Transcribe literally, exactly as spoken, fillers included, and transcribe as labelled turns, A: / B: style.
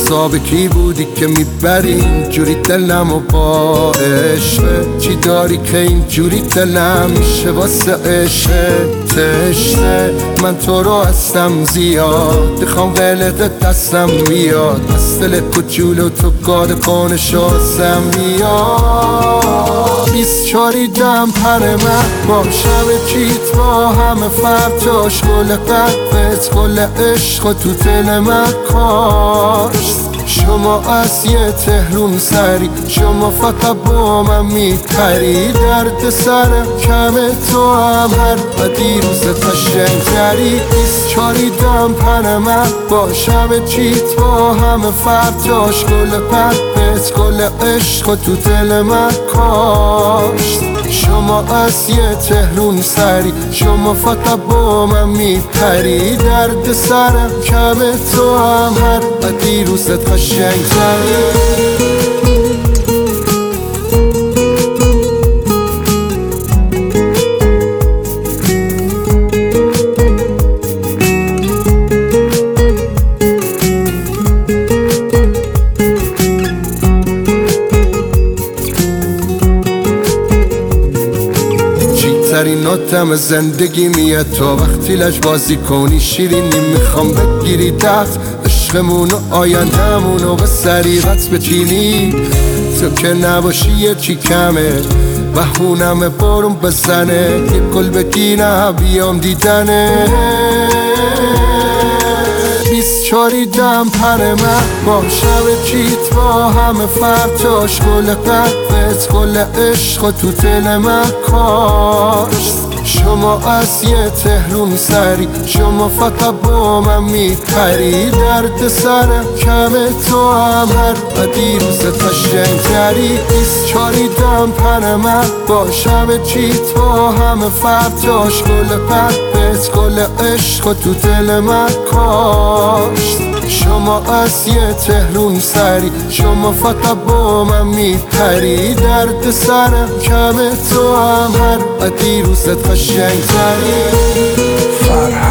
A: حساب کی بودی که میبری اینجوری دلم و با عشقه؟ چی داری که اینجوری دلم میشه واسه عشقه؟ تشنه من تو رو هستم زیاد، بخوام قلت دستم میاد، از دل کوچولو تو گاد کنشو هستم میاد. بیست چاری دم پر من با شب چیت با همه فرجاش، گل قلبت گل عشق و تو دل من کاشت. شما از یه تهرون سری، شما فقط با من میپری، درد سرم کمه تو هم هر بدی روز قشنگتری. بیست چاری دم پر من با شب چیت با همه فرجاش، گل قلبت گل عشق و تو دل من کاشت. شما از یه تهرون سری، شما فقط با من میپری، درد سرم کمه تو هم هر بدی روزت قشنگتری. ترین نوتم زندگی میاد تو وقتی لج بازی کنی شیرینی، میخوام بگیری دست عشقمون و آینده‌مون و به سریعت بچینی. تو که نباشی یه چی کمه، بهونم بارون بزنه، یه گل بگیرم بیام دیدنه. بیست چاری دم پر من با شب چیت با همه فرجاش، گل قلبت گل عشق و تو دل من کاشت. شما از یه تهرون سری، شما فقط با من میپری، درد سرم کمه تو هم هر بدی روزت قشنگتری. بیست چاری دم پر من با شب چیت با همه فرجاش، گل قلبت گل عشق و تو دل من کاشت. شما از یه تهرون سری، شما فقط با من میپری، درد سرم کمه تو هم هر بدی روزت قشنگتری.